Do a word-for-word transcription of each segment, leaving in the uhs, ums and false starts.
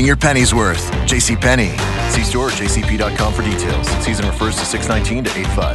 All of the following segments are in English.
getting your pennies worth. JCPenney. See store or j c p dot com for details. Season refers to six nineteen to eight five.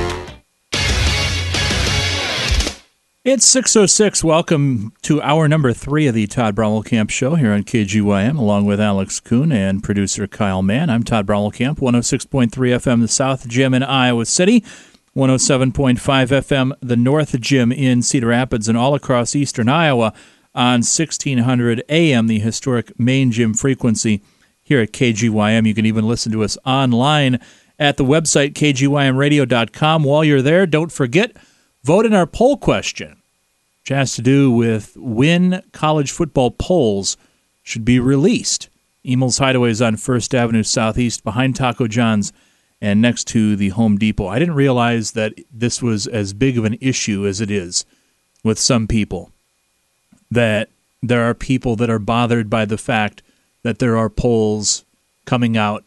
It's six oh six. Welcome to hour number three of the Todd Brommelkamp Show here on K G Y M, along with Alex Kuhn and producer Kyle Mann. I'm Todd Brommelkamp, one oh six point three F M, the South Gym in Iowa City, one oh seven point five F M, the North Gym in Cedar Rapids, and all across eastern Iowa on sixteen hundred A M, the historic main gym frequency here at K G Y M. You can even listen to us online at the website k g y m radio dot com. While you're there, don't forget, vote in our poll question, which has to do with when college football polls should be released. Emel's Hideaway is on First Avenue Southeast, behind Taco John's and next to the Home Depot. I didn't realize that this was as big of an issue as it is with some people, that there are people that are bothered by the fact that there are polls coming out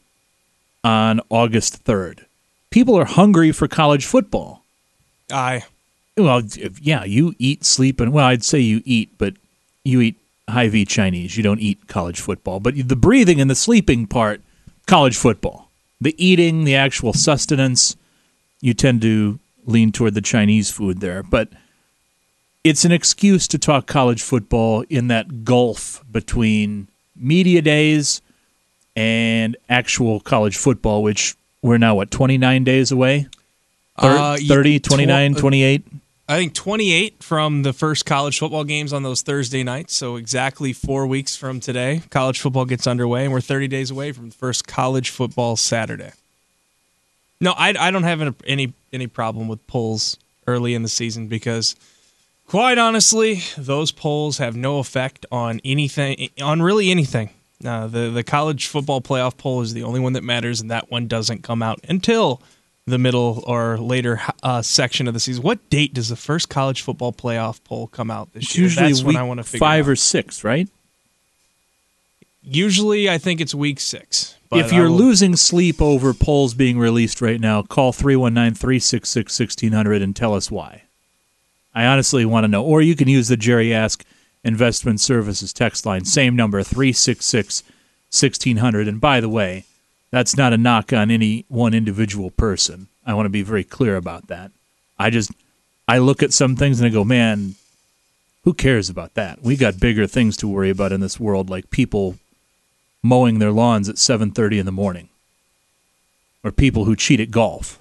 on August third. People are hungry for college football. Aye. Well, yeah, you eat, sleep, and, well, I'd say you eat, but you eat Hy-Vee Chinese. You don't eat college football. But the breathing and the sleeping part, college football. The eating, the actual sustenance, you tend to lean toward the Chinese food there. But it's an excuse to talk college football in that gulf between media days and actual college football, which we're now, what, twenty-nine days away? Uh, thirty, twenty-nine, twenty-eight? I think twenty-eight from the first college football games on those Thursday nights, so exactly four weeks from today, college football gets underway, and we're thirty days away from the first college football Saturday. No, I, I don't have any any problem with polls early in the season because, quite honestly, those polls have no effect on anything, on really anything. Uh, the, the college football playoff poll is the only one that matters, and that one doesn't come out until the middle or later uh, section of the season. What date does the first college football playoff poll come out this it's year? Usually That's week when I want to figure five out. or six, right? Usually, I think it's week six. But if you're will, losing sleep over polls being released right now, call three one nine, three six six, one six zero zero and tell us why. I honestly want to know. Or you can use the Jerry Ask Investment Services text line. Same number, three six six, one six zero zero. And by the way, that's not a knock on any one individual person. I want to be very clear about that. I just, I look at some things and I go, man, who cares about that? We got bigger things to worry about in this world, like people mowing their lawns at seven thirty in the morning, or people who cheat at golf.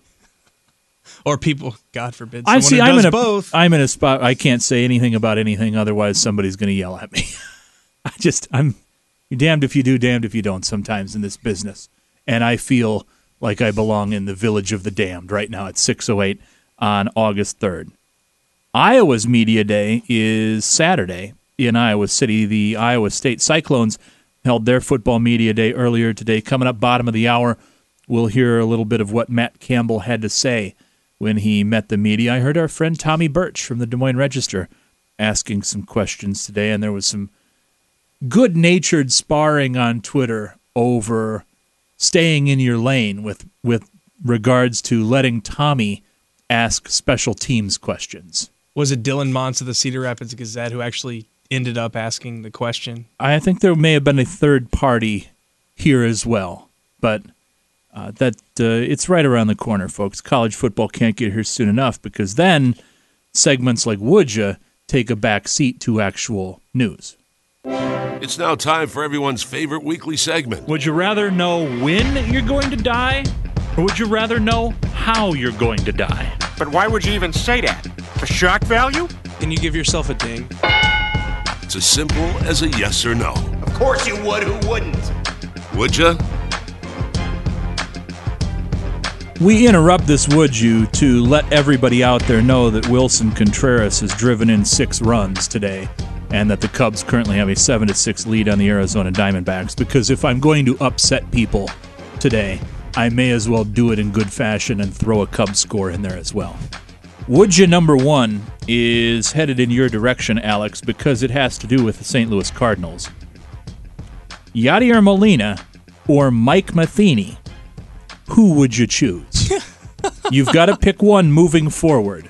Or people, God forbid, I someone see. who I'm does in a, both. I'm in a spot. I can't say anything about anything, otherwise somebody's going to yell at me. I just, I'm you're damned if you do, damned if you don't. Sometimes in this business, and I feel like I belong in the village of the damned right now at six oh eight on August third. Iowa's Media Day is Saturday in Iowa City. The Iowa State Cyclones held their football media day earlier today. Coming up bottom of the hour, we'll hear a little bit of what Matt Campbell had to say when he met the media. I heard our friend Tommy Birch from the Des Moines Register asking some questions today, and there was some good-natured sparring on Twitter over staying in your lane with, with regards to letting Tommy ask special teams questions. Was it Dylan Montz of the Cedar Rapids Gazette who actually ended up asking the question? I think there may have been a third party here as well, but uh, that uh, it's right around the corner, folks. College football can't get here soon enough because then segments like Would Ya take a back seat to actual news. It's now time for everyone's favorite weekly segment. Would you rather know when you're going to die, or would you rather know how you're going to die? But why would you even say that? For shock value? Can you give yourself a ding? It's as simple as a yes or no. Of course you would. Who wouldn't? Would ya? We interrupt this Would You to let everybody out there know that Wilson Contreras has driven in six runs today, and that the Cubs currently have a seven to six lead on the Arizona Diamondbacks, because if I'm going to upset people today, I may as well do it in good fashion and throw a Cubs score in there as well. Would You number one is headed in your direction, Alex, because it has to do with the Saint Louis Cardinals. Yadier Molina or Mike Matheny, who would you choose? You've got to pick one moving forward.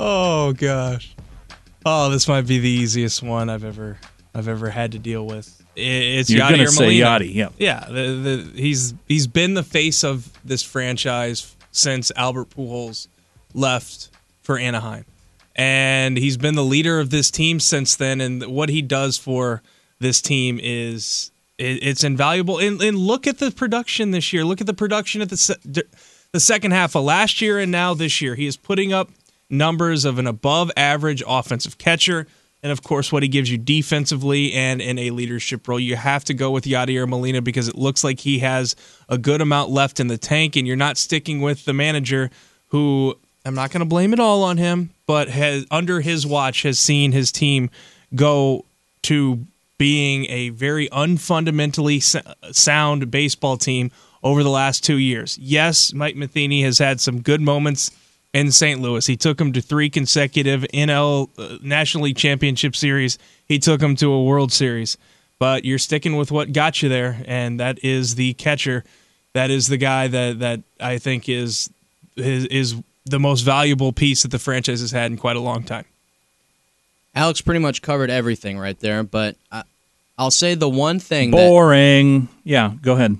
Oh gosh. Oh, this might be the easiest one I've ever I've ever had to deal with. it's You're Yadier going to say Molina. Yadi, yeah. Yeah, the, the, he's he's been the face of this franchise since Albert Pujols left for Anaheim. And he's been the leader of this team since then, and what he does for this team is it, it's invaluable. And, and look at the production this year. Look at the production at the se- the second half of last year and now this year. He is putting up numbers of an above-average offensive catcher, and, of course, what he gives you defensively and in a leadership role. You have to go with Yadier Molina because it looks like he has a good amount left in the tank, and you're not sticking with the manager who, I'm not going to blame it all on him, but has under his watch has seen his team go to being a very unfundamentally sound baseball team over the last two years. Yes, Mike Matheny has had some good moments in Saint Louis. He took him to three consecutive N L uh, National League Championship Series. He took him to a World Series. But you're sticking with what got you there, and that is the catcher. That is the guy that, that I think is, is is the most valuable piece that the franchise has had in quite a long time. Alex pretty much covered everything right there, but I, I'll say the one thing Boring. That, yeah, go ahead.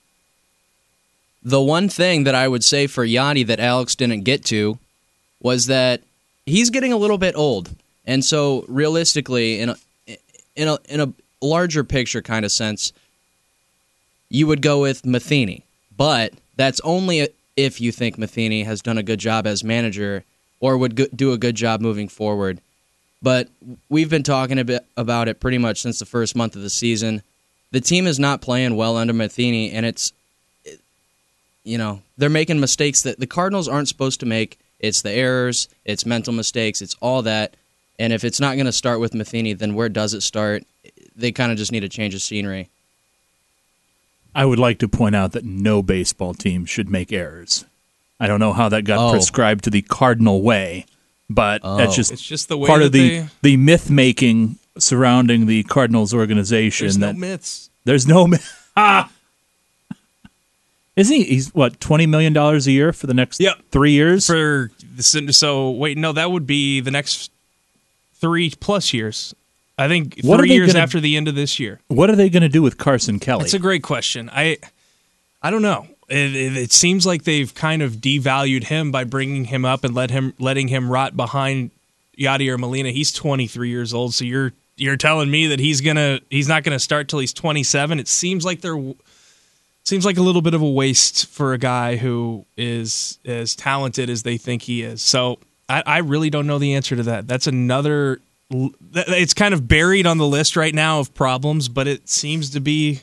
The one thing that I would say for Yadi that Alex didn't get to was that he's getting a little bit old. And so realistically, in a, in a, in a larger picture kind of sense, you would go with Matheny. But that's only if you think Matheny has done a good job as manager or would go, do a good job moving forward. But we've been talking a bit about it pretty much since the first month of the season. The team is not playing well under Matheny, and it's, you know, they're making mistakes that the Cardinals aren't supposed to make. It's the errors, it's mental mistakes, it's all that. And if it's not going to start with Matheny, then where does it start? They kind of just need a change of scenery. I would like to point out that no baseball team should make errors. I don't know how that got Oh. prescribed to the Cardinal way, but Oh. that's just, It's just the way part that of the, they, the myth-making surrounding the Cardinals organization. there's no that myths. There's no myth. Ah! Isn't he? He's, what, twenty million dollars a year for the next Yep. three years? For the, so wait, no, that would be the next three plus years. I think What are three they years gonna- after the end of this year. What are they going to do with Carson Kelly? That's a great question. I I don't know. It, it, it seems like they've kind of devalued him by bringing him up and let him letting him rot behind Yadier Molina. He's twenty-three years old, so you're you're telling me that he's gonna he's not gonna start till he's twenty-seven. It seems like they're seems like a little bit of a waste for a guy who is as talented as they think he is. So I, I really don't know the answer to that. That's another. It's kind of buried on the list right now of problems, but it seems to be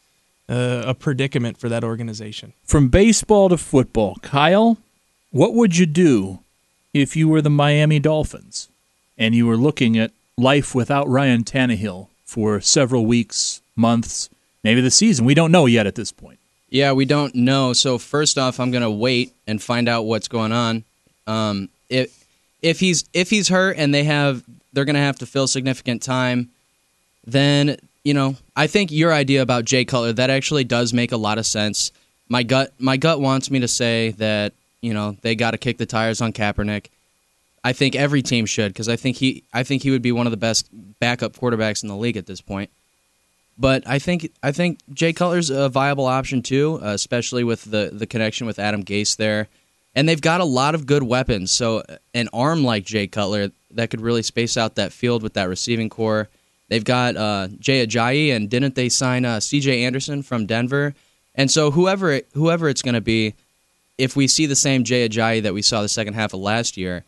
uh, a predicament for that organization. From baseball to football, Kyle, what would you do if you were the Miami Dolphins and you were looking at life without Ryan Tannehill for several weeks, months, maybe the season? We don't know yet at this point. Yeah, we don't know. So first off, I'm going to wait and find out what's going on. Um, if if he's if he's hurt and they have they're going to have to fill significant time, then, you know, I think your idea about Jay Cutler, that actually does make a lot of sense. My gut my gut wants me to say that, you know, they got to kick the tires on Kaepernick. I think every team should, because I think he I think he would be one of the best backup quarterbacks in the league at this point. But I think I think Jay Cutler's a viable option too, uh, especially with the, the connection with Adam Gase there. And they've got a lot of good weapons. So an arm like Jay Cutler that could really space out that field with that receiving core. They've got uh, Jay Ajayi, and didn't they sign uh, C J Anderson from Denver? And so whoever it, whoever it's going to be, if we see the same Jay Ajayi that we saw the second half of last year,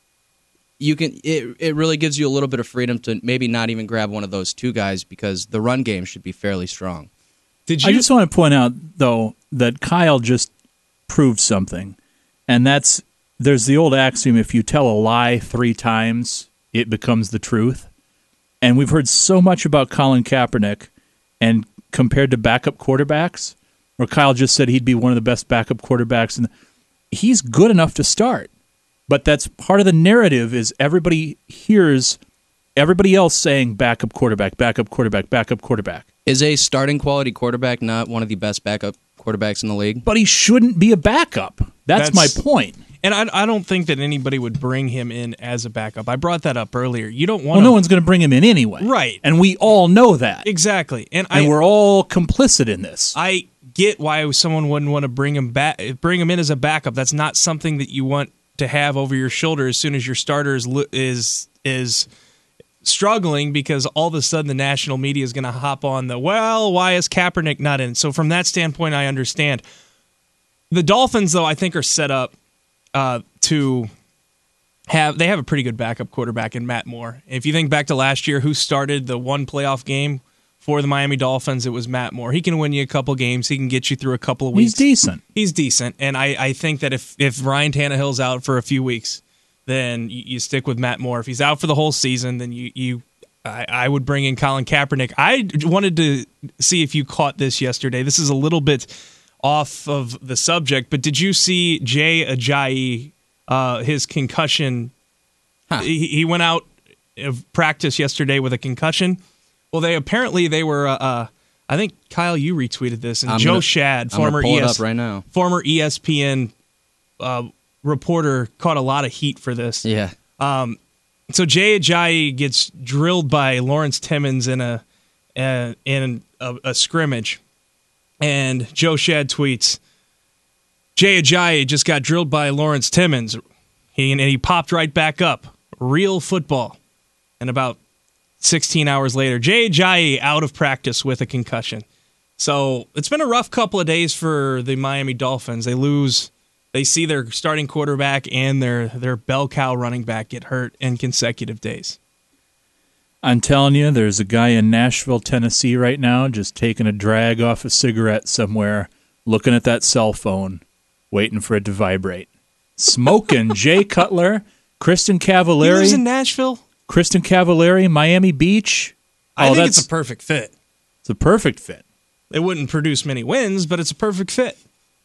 you can it it really gives you a little bit of freedom to maybe not even grab one of those two guys because the run game should be fairly strong. Did you? I just want to point out, though, that Kyle just proved something, and that's there's the old axiom, if you tell a lie three times, it becomes the truth. And we've heard so much about Colin Kaepernick, and compared to backup quarterbacks, where Kyle just said he'd be one of the best backup quarterbacks, and he's good enough to start. But that's part of the narrative is everybody hears everybody else saying backup quarterback, backup quarterback, backup quarterback. Is a starting quality quarterback not one of the best backup quarterbacks in the league? But he shouldn't be a backup. That's, That's- my point. And I, I don't think that anybody would bring him in as a backup. I brought that up earlier. You don't want Well, to, no one's going to bring him in anyway. Right. And we all know that. Exactly. And, And I, we're all complicit in this. I get why someone wouldn't want to bring him back, bring him in as a backup. That's not something that you want to have over your shoulder as soon as your starter is is, is struggling, because all of a sudden the national media is going to hop on the, well, why is Kaepernick not in? So from that standpoint, I understand. The Dolphins, though, I think are set up uh, to have, they have a pretty good backup quarterback in Matt Moore. If you think back to last year, who started the one playoff game for the Miami Dolphins, it was Matt Moore. He can win you a couple games. He can get you through a couple of weeks. He's decent. He's decent. And I, I think that if, if Ryan Tannehill's out for a few weeks, then you, you stick with Matt Moore. If he's out for the whole season, then you, you I, I would bring in Colin Kaepernick. I wanted to see if you caught this yesterday. This is a little bit off of the subject, but did you see Jay Ajayi, uh, his concussion? Huh. He, he went out of practice yesterday with a concussion. Well, they apparently they were. Uh, uh, I think Kyle, you retweeted this, and I'm Joe gonna, Shad, I'm gonna former pull E it S, up right now. former E S P N uh, reporter, caught a lot of heat for this. Yeah. Um, so Jay Ajayi gets drilled by Lawrence Timmons in a uh, in a, a scrimmage, and Joe Shad tweets, "Jay Ajayi just got drilled by Lawrence Timmons. He and he popped right back up. Real football." And about sixteen hours later, Jay Ajayi out of practice with a concussion. So it's been a rough couple of days for the Miami Dolphins. They lose. They see their starting quarterback and their their bell cow running back get hurt in consecutive days. I'm telling you, there's a guy in Nashville, Tennessee right now just taking a drag off a cigarette somewhere, looking at that cell phone, waiting for it to vibrate. Smoking Jay Cutler, Kristen He Cavallari. lives in Nashville. Kristen Cavallari, Miami Beach. I Oh, think that's it's a perfect fit. it's a perfect fit. It wouldn't produce many wins, but it's a perfect fit.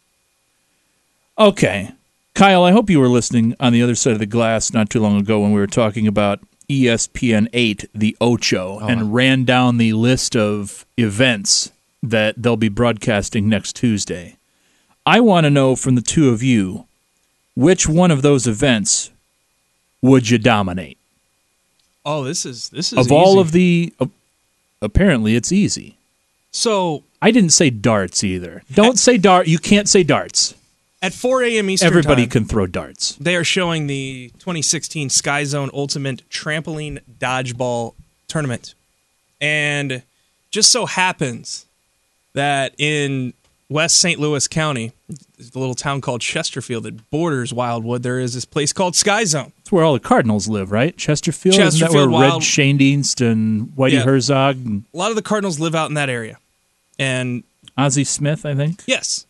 Okay. Kyle, I hope you were listening on the other side of the glass not too long ago when we were talking about E S P N eight, the Ocho, and ran down the list of events that they'll be broadcasting next Tuesday. I want to know from the two of you, which one of those events would you dominate? Oh, this is this is Of easy. all of the, uh, apparently it's easy. So I didn't say darts either. Don't say dart. You can't say darts. at four a.m. Eastern Everybody time, can throw darts. they are showing the twenty sixteen Sky Zone Ultimate Trampoline Dodgeball Tournament. And just so happens that in West Saint Louis County, the little town called Chesterfield that borders Wildwood, there is this place called Sky Zone. That's where all the Cardinals live, right? Chesterfield? Isn't that Chesterfield, where Red Wild- Schoendienst and Whitey Yeah. Herzog and A lot of the Cardinals live out in that area. And Ozzie Smith, I think? yes,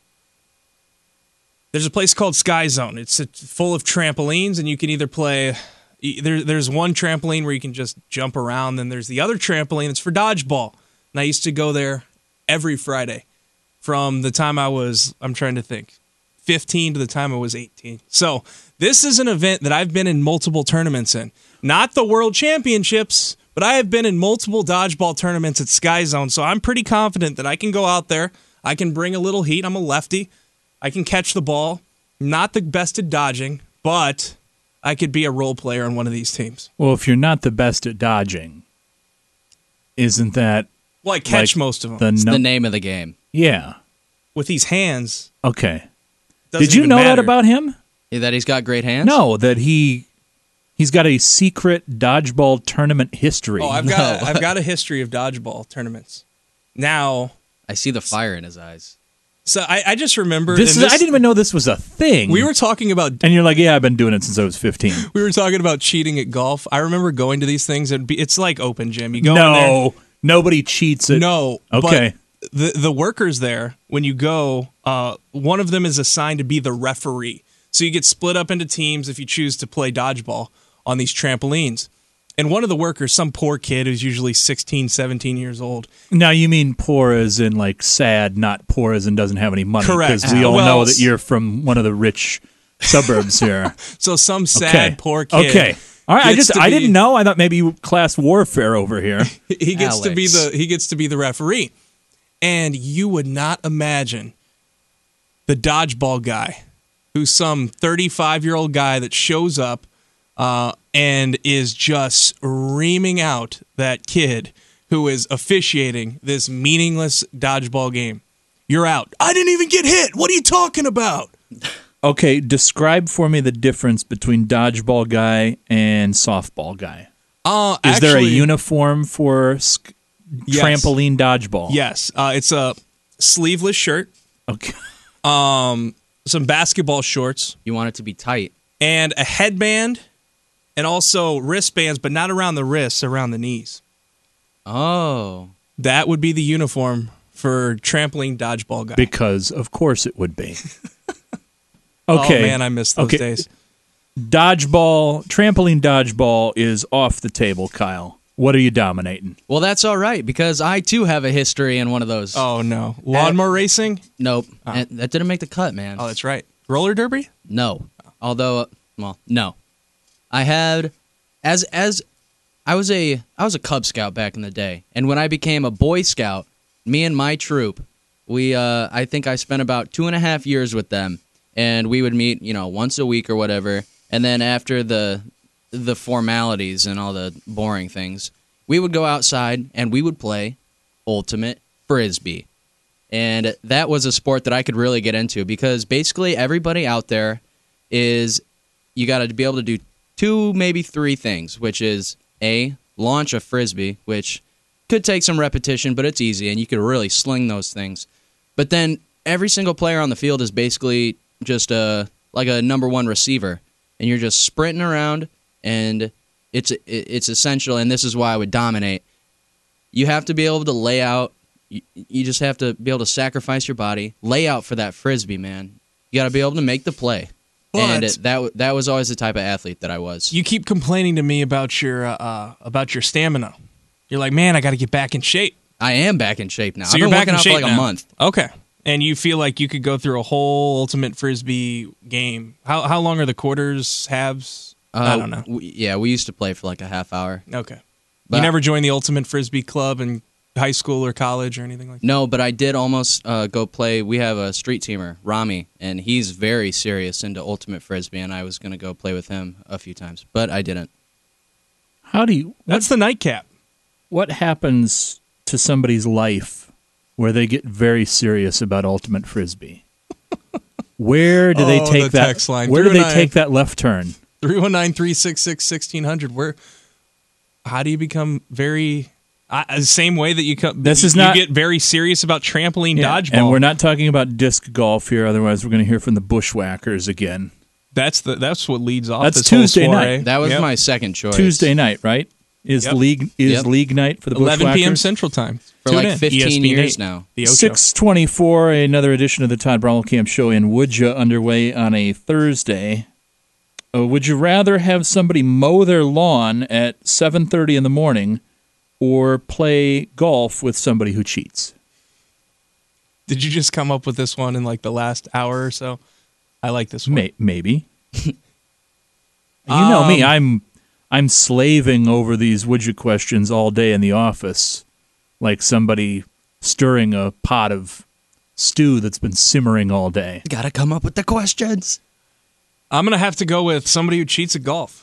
there's a place called Sky Zone. It's full of trampolines, and you can either play. There, there's one trampoline where you can just jump around. Then there's the other trampoline. It's for dodgeball. And I used to go there every Friday from the time I was, I'm trying to think, fifteen to the time I was eighteen. So this is an event that I've been in multiple tournaments in. Not the World Championships, but I have been in multiple dodgeball tournaments at Sky Zone. So I'm pretty confident that I can go out there. I can bring a little heat. I'm a lefty. I can catch the ball. Not the best at dodging, but I could be a role player on one of these teams. Well, if you're not the best at dodging, isn't that Well, I catch like most of them. the It's no- the name of the game. Yeah. With these hands. Okay. Doesn't Did you even know matter. that about him? Yeah, that he's got great hands? No, that he he's got a secret dodgeball tournament history. Oh, I've got I've got a history of dodgeball tournaments. Now, I see the fire in his eyes. so I, I just remember this and is I didn't even know this was a thing. we were talking about and you're like, yeah, I've been doing it since I was fifteen. we were talking about cheating at golf. I remember going to these things and be, it's like open gym. You go in there. No, nobody cheats it. No. Okay. But the the workers there, when you go, uh, one of them is assigned to be the referee. So you get split up into teams if you choose to play dodgeball on these trampolines. And one of the workers, some poor kid who's usually sixteen, seventeen years old. Now you mean poor as in like sad, not poor as in doesn't have any money. Correct. Because we all Well, know that you're from one of the rich suburbs here. So some sad, Okay. poor kid. Okay. All right. I gets just to I be- didn't know. I thought maybe you class warfare over here. He gets to be Alex. the he gets to be the referee. And you would not imagine the dodgeball guy who's some thirty-five-year-old guy that shows up uh, and is just reaming out that kid who is officiating this meaningless dodgeball game. You're out. I didn't even get hit. What are you talking about? Okay, describe for me the difference between dodgeball guy and softball guy. Uh, Is actually, there a uniform for sk- Yes. trampoline dodgeball? Yes. Uh, it's a sleeveless shirt, Okay. um, some basketball shorts, You want it to be tight. and a headband, and also wristbands, but not around the wrists, around the knees. Oh. That would be the uniform for trampoline dodgeball guy. Because of course it would be. Oh, Okay. man, I miss those Okay. days. Dodgeball, trampoline dodgeball is off the table, Kyle. What are you dominating? Well, that's all right because I too have a history in one of those. Oh, no. Lawnmower racing? Nope. That that didn't make the cut, man. Oh, that's right. Roller derby? No. Although, uh, well, no. I had as as I was a I was a Cub Scout back in the day, and when I became a Boy Scout, me and my troop, we uh, I think I spent about two and a half years with them, and we would meet, you know, once a week or whatever, and then after the the formalities and all the boring things, we would go outside and we would play ultimate frisbee. And that was a sport that I could really get into because basically everybody out there is you got to be able to do two, maybe three things, which is A, launch a frisbee, which could take some repetition, but it's easy and you could really sling those things. But then every single player on the field is basically just a like a number one receiver, and you're just sprinting around, and it's it's essential, and this is why I would dominate. You have to be able to lay out. You, you just have to be able to sacrifice your body, lay out for that frisbee, man. You got to be able to make the play. But and it, that that was always the type of athlete that I was. You keep complaining to me about your uh, uh, about your stamina. You're like, man, I got to get back in shape. I am back in shape now. So I've you're been back working in out shape for like now. a month. Okay. And you feel like you could go through a whole ultimate frisbee game. How how long are the quarters, halves? Uh, I don't know. We, yeah, we used to play for like a half hour. Okay. But- you never joined the ultimate frisbee club in high school or college or anything like that? No, but I did almost uh, go play. We have a street teamer, Rami, and he's very serious into ultimate frisbee, and I was going to go play with him a few times, but I didn't. How do you? That's the nightcap. What happens to somebody's life where they get very serious about ultimate frisbee? Where do they Oh, take the that? text line. Where do they three oh nine take that left turn? three one nine, three six six, one six zero zero. Where how do you become very uh, same way that you come This is you not- get very serious about trampoline Yeah, dodgeball? and we're not talking about disc golf here. Otherwise, we're going to hear from the bushwhackers again. That's the that's what leads off That's this Tuesday whole soiree. night. That was Yep. my second choice. Tuesday night, right? Is Yep. league is Yep. league night for the eleven p.m. bushwhackers? Central Time. For Tune like in. fifteen E S P N years eight, now. The Ocho. six twenty-four, another edition of the Todd Camp Show in Would Ya underway on a Thursday. Uh, would you rather have somebody mow their lawn at seven thirty in the morning or play golf with somebody who cheats? Did you just come up with this one in like the last hour or so? I like this one. May- maybe. You know me, Um, I'm I'm slaving over these would you questions all day in the office, like somebody stirring a pot of stew that's been simmering all day. Got to come up with the questions. I'm gonna have to go with somebody who cheats at golf.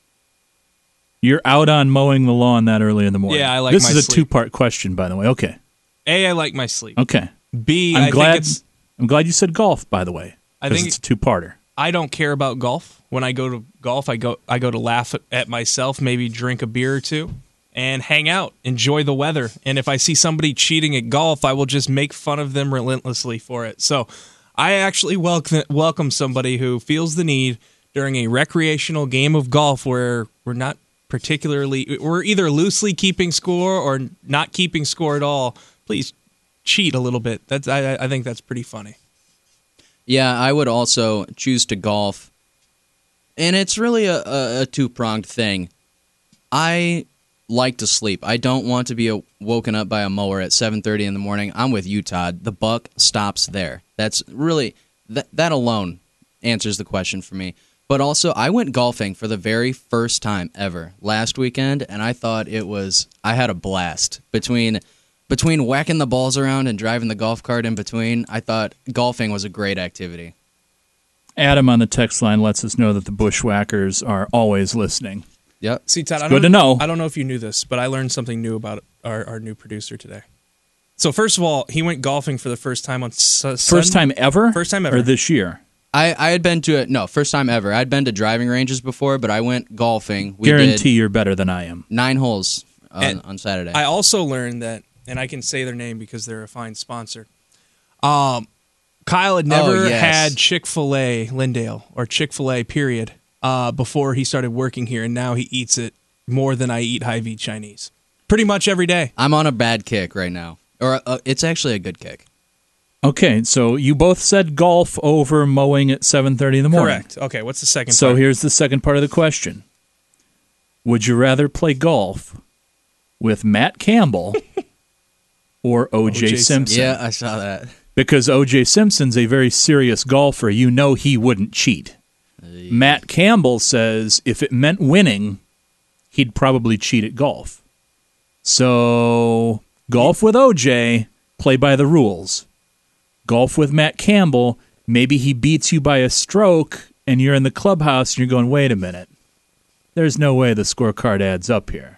You're out on mowing the lawn that early in the morning. Yeah, I like This my is a sleep. two-part question, by the way. Okay. A, I like my sleep. Okay. B, I'm I glad think it's I'm glad you said golf, by the way. I 'cause think- it's a two-parter. I don't care about golf. When I go to golf, I go I go to laugh at, at myself, maybe drink a beer or two, and hang out, enjoy the weather. And if I see somebody cheating at golf, I will just make fun of them relentlessly for it. So I actually welcome welcome somebody who feels the need during a recreational game of golf where we're not particularly we're either loosely keeping score or not keeping score at all. Please cheat a little bit. That's I, I think that's pretty funny. Yeah, I would also choose to golf. And it's really a, a, a two-pronged thing. I like to sleep. I don't want to be a, woken up by a mower at seven thirty in the morning. I'm with you, Todd. The buck stops there. That's really, that, that alone answers the question for me. But also, I went golfing for the very first time ever last weekend, and I thought it was, I had a blast. Between between whacking the balls around and driving the golf cart in between, I thought golfing was a great activity. Adam on the text line lets us know that the Bushwhackers are always listening. Yep. See, Todd, I good don't, to know. I don't know if you knew this, but I learned something new about our, our new producer today. So first of all, he went golfing for the first time on su- First time ever? First time ever. Or this year? I, I had been to it. No, first time ever. I'd been to driving ranges before, but I went golfing. We Guarantee did you're better than I am. nine holes on, And on Saturday. I also learned that, and I can say their name because they're a fine sponsor. Um, Kyle had never Oh, yes. had Chick-fil-A Lindale or Chick-fil-A period uh, before he started working here, and now he eats it more than I eat Hy-Vee Chinese. Pretty much every day. I'm on a bad kick right now. Or uh, it's actually a good kick. Okay, so you both said golf over mowing at seven thirty in the morning. Correct. Okay, what's the second So part? here's the second part of the question. Would you rather play golf with Matt Campbell or O J. O J. Simpson? Yeah, I saw that. Because O J. Simpson's a very serious golfer. You know he wouldn't cheat. Matt Campbell says if it meant winning, he'd probably cheat at golf. So, golf with O J, play by the rules. Golf with Matt Campbell, maybe he beats you by a stroke and you're in the clubhouse and you're going, wait a minute. There's no way the scorecard adds up here.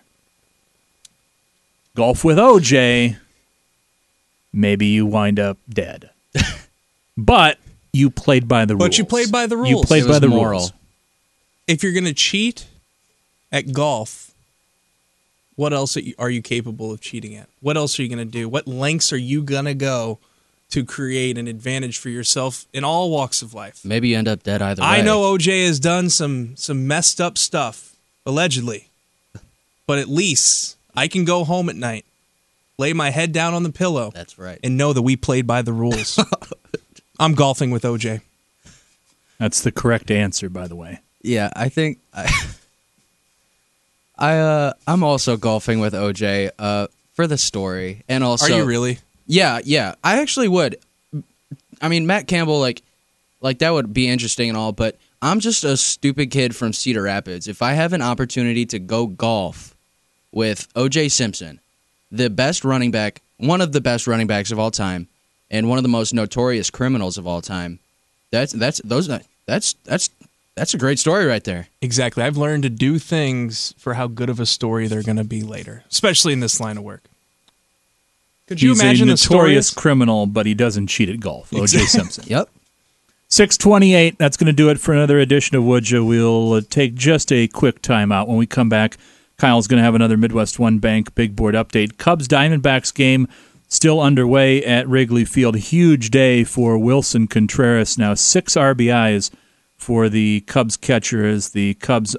Golf with O J, maybe you wind up dead. But you played by the rules. But you played by the You rules. played It by was the moral. rules. If you're going to cheat at golf, what else are you, are you capable of cheating at? What else are you going to do? What lengths are you going to go to create an advantage for yourself in all walks of life? Maybe you end up dead either way. I know O J has done some some messed up stuff, allegedly. But at least I can go home at night, lay my head down on the pillow, That's right. and know that we played by the rules. I'm golfing with O J. That's the correct answer, by the way. Yeah, I think I, I uh, I'm also golfing with O J uh, for the story, and also Are you really? Yeah, yeah. I actually would. I mean, Matt Campbell, like, like that would be interesting and all, but I'm just a stupid kid from Cedar Rapids. If I have an opportunity to go golf with O J. Simpson, the best running back, one of the best running backs of all time, and one of the most notorious criminals of all time, that's that's those that's that's that's a great story right there. Exactly. I've learned to do things for how good of a story they're going to be later, especially in this line of work. Could you He's imagine a the story? notorious criminal, but he doesn't cheat at golf. O J. Simpson. Yep. six twenty-eight, that's going to do it for another edition of Would Ya. We'll uh, take just a quick timeout. When we come back, Kyle's going to have another Midwest One Bank Big Board update. Cubs-Diamondbacks game still underway at Wrigley Field. Huge day for Wilson Contreras. Now six R B Is for the Cubs catcher as the Cubs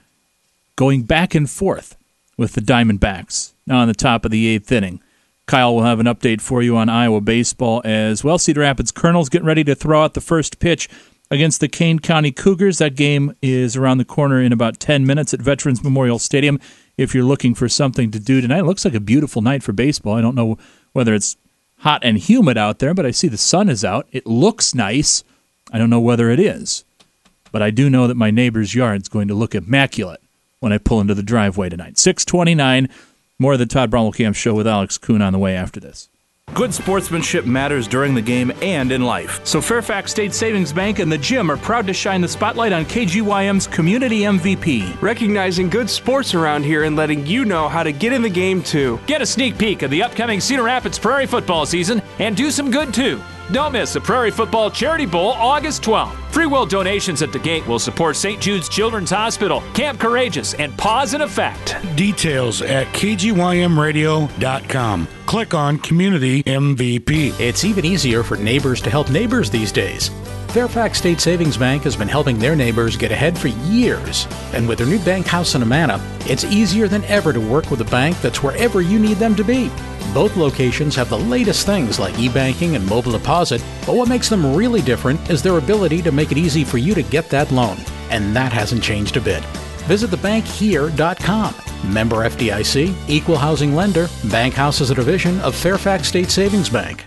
going back and forth with the Diamondbacks. Now on the top of the eighth inning. Kyle will have an update for you on Iowa baseball as well. Cedar Rapids Colonels getting ready to throw out the first pitch against the Kane County Cougars. That game is around the corner in about ten minutes at Veterans Memorial Stadium. If you're looking for something to do tonight, it looks like a beautiful night for baseball. I don't know whether it's hot and humid out there, but I see the sun is out. It looks nice. I don't know whether it is. But I do know that my neighbor's yard is going to look immaculate when I pull into the driveway tonight. six twenty-nine. More of the Todd Brommelkamp Show with Alex Kuhn on the way after this. Good sportsmanship matters during the game and in life. So Fairfax State Savings Bank and the Gym are proud to shine the spotlight on K G Y M's Community M V P. Recognizing good sports around here and letting you know how to get in the game too. Get a sneak peek of the upcoming Cedar Rapids Prairie football season and do some good too. Don't miss the Prairie Football Charity Bowl August twelfth. Free will donations at the gate will support Saint Jude's Children's Hospital, Camp Courageous, and Pause in Effect. Details at K G Y M radio dot com. Click on Community M V P. It's even easier for neighbors to help neighbors these days. Fairfax State Savings Bank has been helping their neighbors get ahead for years. And with their new bank house in Amana, it's easier than ever to work with a bank that's wherever you need them to be. Both locations have the latest things like e-banking and mobile deposit, but what makes them really different is their ability to make it easy for you to get that loan. And that hasn't changed a bit. Visit the bank here dot com. Member F D I C, Equal Housing Lender, Bank House is a division of Fairfax State Savings Bank.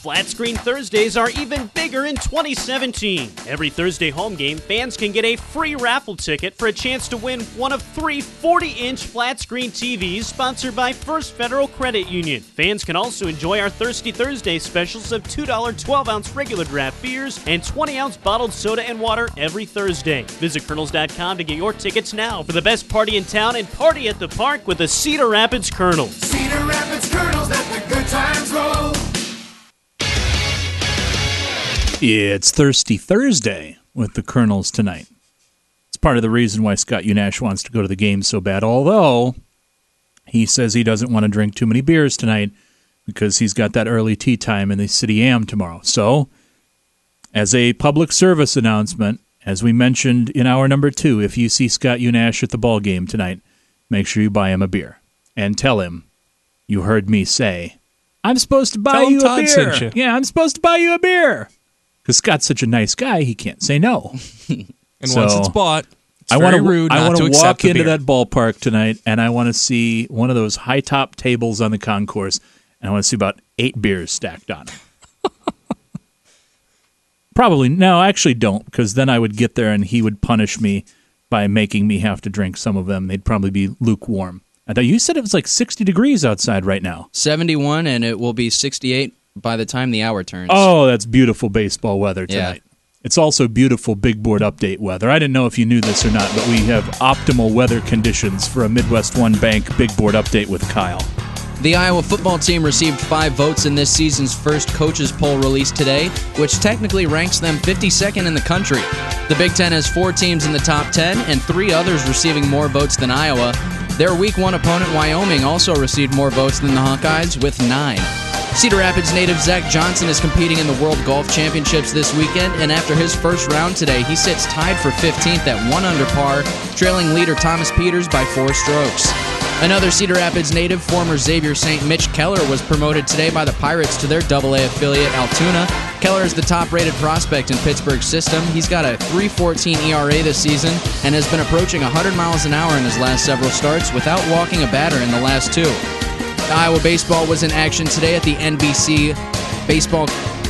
Flat Screen Thursdays are even bigger in twenty seventeen. Every Thursday home game, fans can get a free raffle ticket for a chance to win one of three forty-inch flat screen T Vs sponsored by First Federal Credit Union. Fans can also enjoy our Thirsty Thursday specials of two dollar twelve-ounce regular draft beers and twenty-ounce bottled soda and water every Thursday. Visit Colonels dot com to get your tickets now for the best party in town and party at the park with the Cedar Rapids Colonels. Cedar Rapids Colonels, let the good times roll. It's Thirsty Thursday with the Colonels tonight. It's part of the reason why Scott Unash wants to go to the game so bad, although he says he doesn't want to drink too many beers tonight because he's got that early tea time in the City Am tomorrow. So, as a public service announcement, as we mentioned in hour number two, if you see Scott Unash at the ball game tonight, make sure you buy him a beer and tell him you heard me say, I'm supposed to buy Tell him you a Todd beer. sent you. Yeah, I'm supposed to buy you a beer. Because Scott's such a nice guy, he can't say no. And So, once it's bought, it's I very wanna, rude I not wanna to walk accept the into beer. that ballpark tonight, and I want to see one of those high-top tables on the concourse, and I want to see about eight beers stacked on it. Probably, no, I actually don't, because then I would get there and he would punish me by making me have to drink some of them. They'd probably be lukewarm. I thought you said it was like sixty degrees outside right now. seventy-one, and it will be sixty-eight by the time the hour turns. Oh, that's beautiful baseball weather tonight. Yeah. It's also beautiful big board update weather. I didn't know if you knew this or not, but we have optimal weather conditions for a Midwest One Bank big board update with Kyle. The Iowa football team received five votes in this season's first coaches poll released today, which technically ranks them fifty-second in the country. The Big Ten has four teams in the top ten and three others receiving more votes than Iowa. Their week one opponent, Wyoming, also received more votes than the Hawkeyes with nine. Cedar Rapids native Zach Johnson is competing in the World Golf Championships this weekend, and after his first round today, he sits tied for fifteenth at one under par, trailing leader Thomas Peters by four strokes. Another Cedar Rapids native, former Xavier Saint Mitch Keller, was promoted today by the Pirates to their double A affiliate Altoona. Keller is the top-rated prospect in Pittsburgh's system. He's got a three fourteen E R A this season and has been approaching one hundred miles an hour in his last several starts without walking a batter in the last two. Iowa baseball was in action today at the N B C Baseball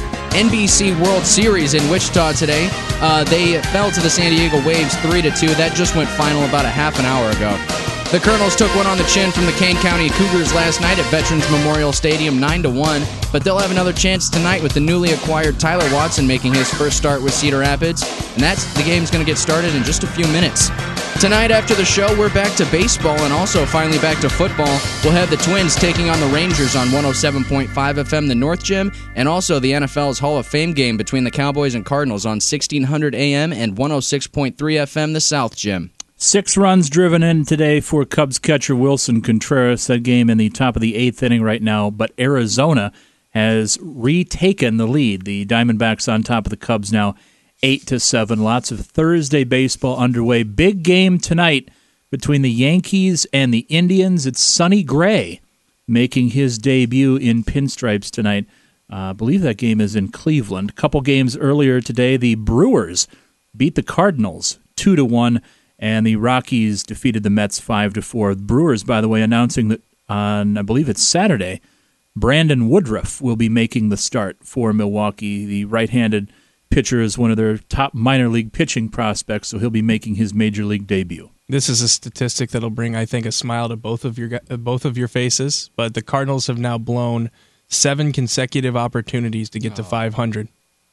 N B C World Series in Wichita today. Uh, they fell to the San Diego Waves three to two. That just went final about a half an hour ago. The Colonels took one on the chin from the Kane County Cougars last night at Veterans Memorial Stadium nine to one, but they'll have another chance tonight with the newly acquired Tyler Watson making his first start with Cedar Rapids, and that's the game's going to get started in just a few minutes. Tonight after the show, we're back to baseball and also finally back to football. We'll have the Twins taking on the Rangers on one oh seven point five F M, the North Gym, and also the N F L's Hall of Fame game between the Cowboys and Cardinals on sixteen hundred A M and one oh six point three F M, the South Gym. Six runs driven in today for Cubs catcher Wilson Contreras. That game in the top of the eighth inning right now, but Arizona has retaken the lead. The Diamondbacks on top of the Cubs now, eight to seven. Lots of Thursday baseball underway. Big game tonight between the Yankees and the Indians. It's Sonny Gray making his debut in pinstripes tonight. Uh, I believe that game is in Cleveland. A couple games earlier today, the Brewers beat the Cardinals two to one. And the Rockies defeated the Mets five to four. The Brewers, by the way, announcing that on, I believe it's Saturday, Brandon Woodruff will be making the start for Milwaukee. The right-handed pitcher is one of their top minor league pitching prospects, so he'll be making his major league debut. This is a statistic that'll bring, I think, a smile to both of your both of your faces. But the Cardinals have now blown seven consecutive opportunities to get oh. to five hundred.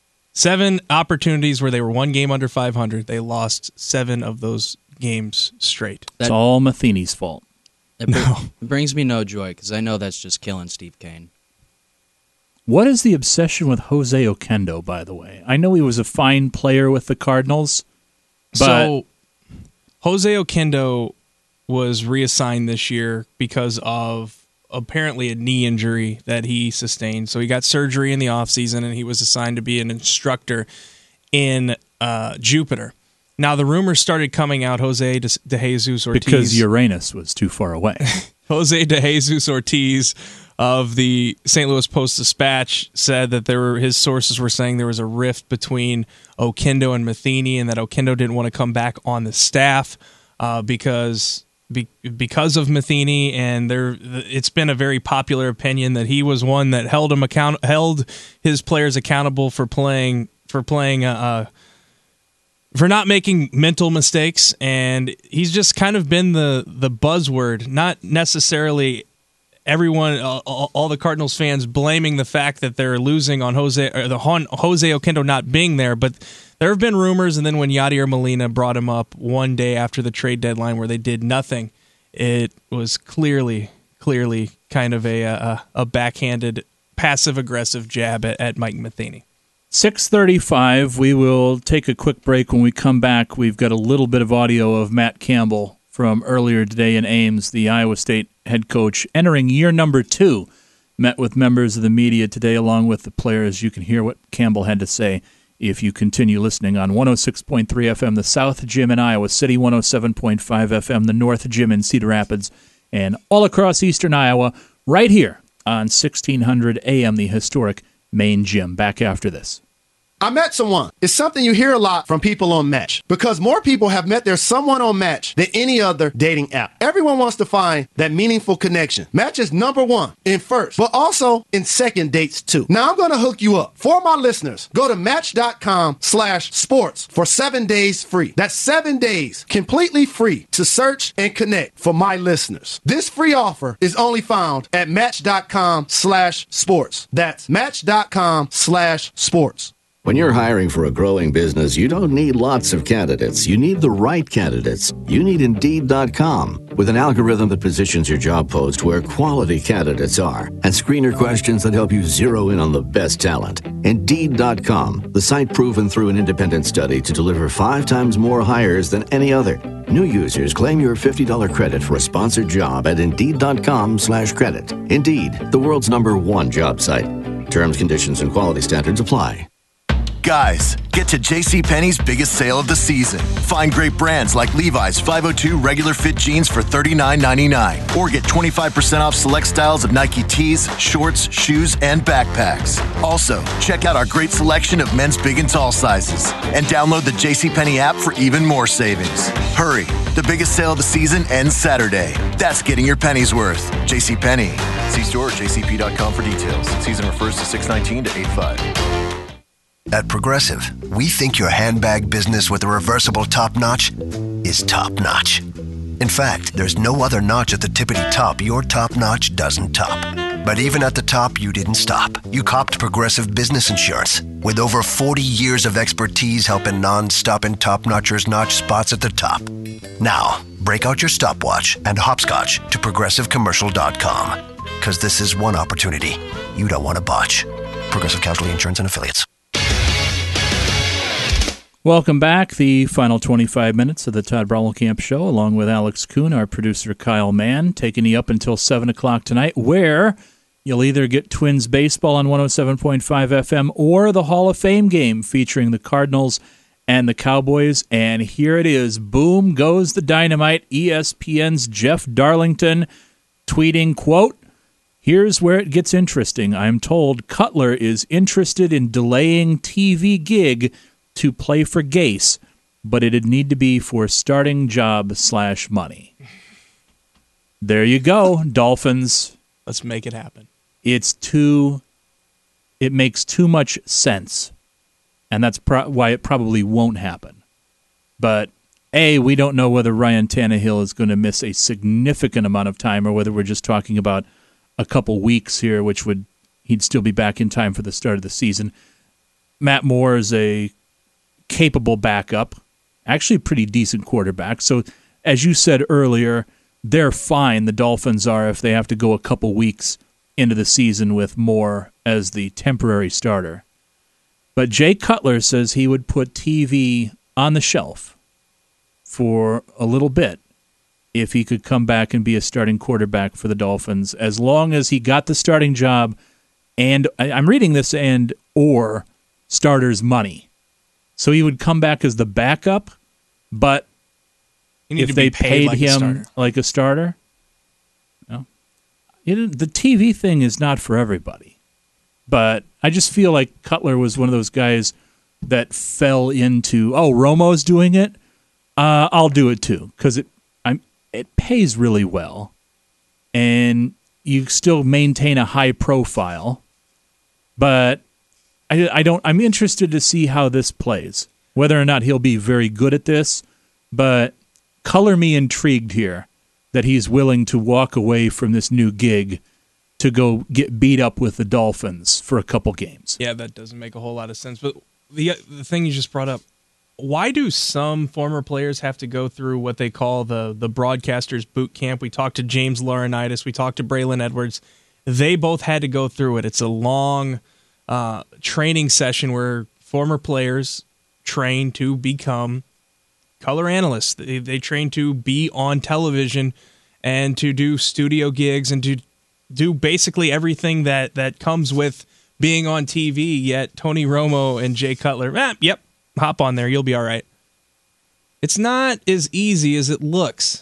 Seven opportunities where they were one game under five hundred. They lost seven of those games straight. It's all Matheny's fault. It, br- no. it brings me no joy because I know that's just killing Steve Kane. What is the obsession with Jose Oquendo, by the way? I know he was a fine player with the Cardinals, but... So, Jose Oquendo was reassigned this year because of apparently a knee injury that he sustained. So he got surgery in the offseason, and he was assigned to be an instructor in uh, Jupiter. Now, the rumors started coming out, Jose De, De Jesus Ortiz. Because Uranus was too far away. Jose De Jesus Ortiz of the Saint Louis Post-Dispatch said that there were his sources were saying there was a rift between Oquendo and Matheny, and that Oquendo didn't want to come back on the staff uh, because be, because of Matheny, and there it's been a very popular opinion that he was one that held him account held his players accountable for playing for playing uh, for not making mental mistakes, and he's just kind of been the the buzzword, not necessarily everyone, all, all the Cardinals fans blaming the fact that they're losing on Jose or the Jose Oquendo not being there, but there have been rumors, and then when Yadier Molina brought him up one day after the trade deadline where they did nothing, it was clearly, clearly kind of a a, a backhanded, passive-aggressive jab at, at Mike Matheny. six thirty-five, we will take a quick break. When we come back, we've got a little bit of audio of Matt Campbell from earlier today in Ames, the Iowa State head coach, entering year number two. Met with members of the media today along with the players. You can hear what Campbell had to say if you continue listening on one oh six point three F M, the South Gym in Iowa City, one oh seven point five F M, the North Gym in Cedar Rapids, and all across eastern Iowa, right here on sixteen hundred A M, the historic Main Gym. Back after this. I met someone. It's something you hear a lot from people on Match, because more people have met their someone on Match than any other dating app. Everyone wants to find that meaningful connection. Match is number one in first, but also in second dates too. Now I'm going to hook you up. For my listeners, go to match.com slash sports for seven days free. That's seven days completely free to search and connect for my listeners. This free offer is only found at match.com slash sports. That's match.com slash sports. When you're hiring for a growing business, you don't need lots of candidates. You need the right candidates. You need Indeed dot com. With an algorithm that positions your job post where quality candidates are and screener questions that help you zero in on the best talent. Indeed dot com, the site proven through an independent study to deliver five times more hires than any other. New users claim your fifty dollars credit for a sponsored job at Indeed.com slash credit. Indeed, the world's number one job site. Terms, conditions, and quality standards apply. Guys, get to JCPenney's biggest sale of the season. Find great brands like Levi's five oh two regular fit jeans for thirty-nine ninety-nine. Or get twenty-five percent off select styles of Nike tees, shorts, shoes, and backpacks. Also, check out our great selection of men's big and tall sizes. And download the JCPenney app for even more savings. Hurry, the biggest sale of the season ends Saturday. That's getting your pennies worth. JCPenney. See store or J C P dot com for details. Season refers to six nineteen to eight five. At Progressive, we think your handbag business with a reversible top notch is top notch. In fact, there's no other notch at the tippity top your top notch doesn't top. But even at the top, you didn't stop. You copped Progressive Business Insurance. With over forty years of expertise helping non-stop and top-notchers notch spots at the top. Now, break out your stopwatch and hopscotch to progressive commercial dot com. Because this is one opportunity you don't want to botch. Progressive Casualty Insurance and Affiliates. Welcome back. The final twenty-five minutes of the Todd Brommelkamp Show, along with Alex Kuhn, our producer Kyle Mann, taking you up until seven o'clock tonight, where you'll either get Twins baseball on one oh seven point five F M or the Hall of Fame game featuring the Cardinals and the Cowboys. And here it is. Boom goes the dynamite. E S P N's Jeff Darlington tweeting, quote, "Here's where it gets interesting. I'm told Cutler is interested in delaying T V gig to play for Gase, but it'd need to be for starting job slash money." There you go, Dolphins. Let's make it happen. It's too, it makes too much sense, and that's pro- why it probably won't happen. But A, we don't know whether Ryan Tannehill is going to miss a significant amount of time or whether we're just talking about a couple weeks here, which would, he'd still be back in time for the start of the season. Matt Moore is a capable backup, actually a pretty decent quarterback. So, as you said earlier, they're fine, the Dolphins are, if they have to go a couple weeks into the season with Moore as the temporary starter. But Jay Cutler says he would put T V on the shelf for a little bit if he could come back and be a starting quarterback for the Dolphins, as long as he got the starting job and, I'm reading this, and or starter's money. So he would come back as the backup, but if they paid, paid like him a like a starter, no. It, the T V thing is not for everybody. But I just feel like Cutler was one of those guys that fell into, oh, Romo's doing it, uh, I'll do it too, because it. I'm it pays really well, and you still maintain a high profile. But I, I don't. I'm interested to see how this plays, whether or not he'll be very good at this. But color me intrigued here that he's willing to walk away from this new gig to go get beat up with the Dolphins for a couple games. Yeah, that doesn't make a whole lot of sense. But the the thing you just brought up, why do some former players have to go through what they call the the broadcaster's boot camp? We talked to James Laurinaitis. We talked to Braylon Edwards. They both had to go through it. It's a long uh, training session where former players train to become color analysts. They, they train to be on television and to do studio gigs and to do basically everything that, that comes with being on T V, yet Tony Romo and Jay Cutler, eh, yep, hop on there, you'll be all right. It's not as easy as it looks.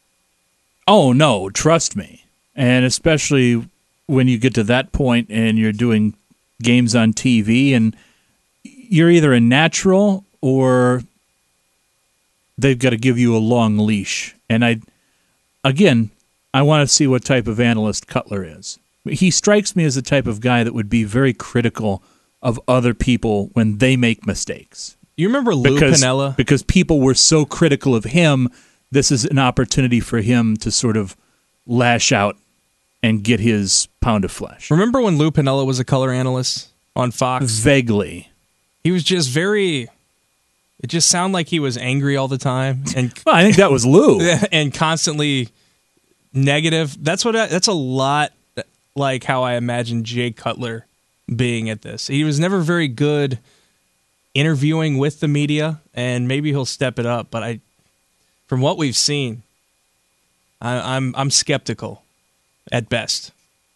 Oh, no, trust me. And especially when you get to that point and you're doing games on T V and you're either a natural or they've got to give you a long leash. And I, again, I want to see what type of analyst Cutler is. He strikes me as the type of guy that would be very critical of other people when they make mistakes. You remember Lou because, Piniella? Because people were so critical of him, this is an opportunity for him to sort of lash out and get his pound of flesh. Remember when Lou Piniella was a color analyst on Fox? Vaguely. He was just very... It just sounded like he was angry all the time, and well, I think that was Lou, and constantly negative. That's what. I, that's a lot like how I imagine Jay Cutler being at this. He was never very good interviewing with the media, and maybe he'll step it up. But I, from what we've seen, I, I'm I'm skeptical at best.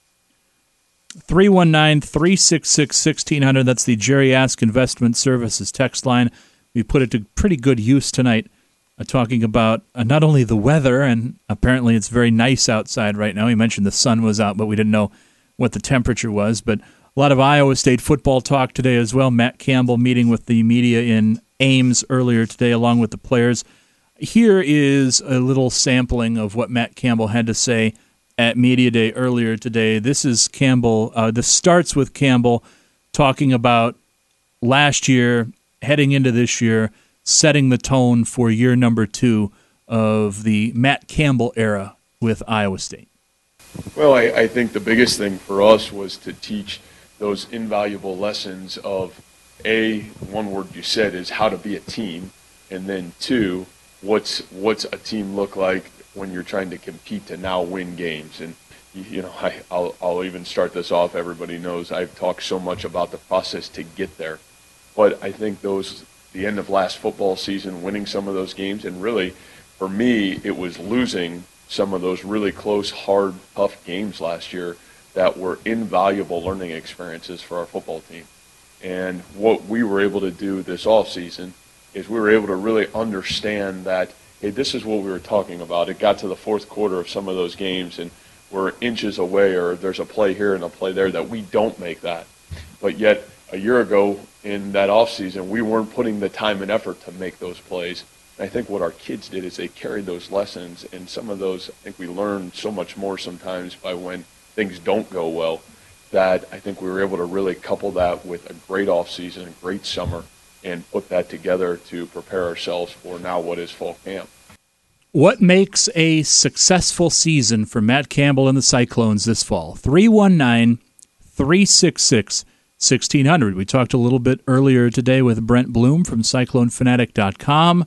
three one nine, three six six, one six zero zero. That's the Jerry Ask Investment Services text line. We put it to pretty good use tonight, uh, talking about uh, not only the weather, and apparently it's very nice outside right now. He mentioned the sun was out, but we didn't know what the temperature was. But a lot of Iowa State football talk today as well. Matt Campbell meeting with the media in Ames earlier today, along with the players. Here is a little sampling of what Matt Campbell had to say at Media Day earlier today. This is Campbell. Uh, this starts with Campbell talking about last year, heading into this year, setting the tone for year number two of the Matt Campbell era with Iowa State. Well, I, I think the biggest thing for us was to teach those invaluable lessons of, A, one word you said is how to be a team, and then two, what's what's a team look like when you're trying to compete to now win games. And, you know, I, I'll, I'll even start this off. Everybody knows I've talked so much about the process to get there. But I think those, the end of last football season, winning some of those games, and really, for me, it was losing some of those really close, hard, tough games last year that were invaluable learning experiences for our football team. And what we were able to do this offseason is we were able to really understand that, hey, this is what we were talking about. It got to the fourth quarter of some of those games, and we're inches away, or there's a play here and a play there that we don't make that. But yet, a year ago in that offseason, we weren't putting the time and effort to make those plays. And I think what our kids did is they carried those lessons, and some of those, I think we learned so much more sometimes by when things don't go well, that I think we were able to really couple that with a great offseason, a great summer, and put that together to prepare ourselves for now what is fall camp. What makes a successful season for Matt Campbell and the Cyclones this fall? three one nine, three six six, one six zero zero. We talked a little bit earlier today with Brent Bloom from Cyclone Fanatic dot com.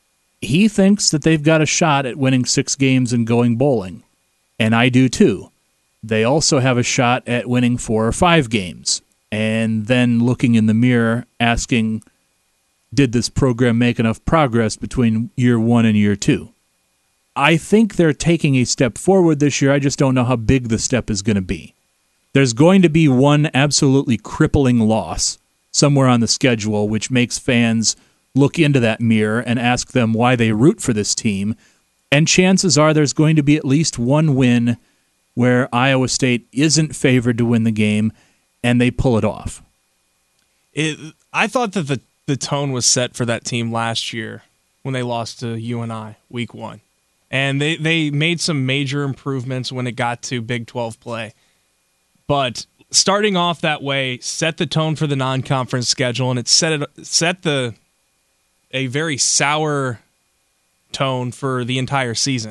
He thinks that they've got a shot at winning six games and going bowling, and I do too. They also have a shot at winning four or five games, and then looking in the mirror, asking, did this program make enough progress between year one and year two? I think they're taking a step forward this year. I just don't know how big the step is going to be. There's going to be one absolutely crippling loss somewhere on the schedule, which makes fans look into that mirror and ask them why they root for this team. And chances are there's going to be at least one win where Iowa State isn't favored to win the game and they pull it off. It, I thought that the, the tone was set for that team last year when they lost to U N I week one. And they, they made some major improvements when it got to Big twelve play. But starting off that way set the tone for the non-conference schedule, and it set it set the a very sour tone for the entire season.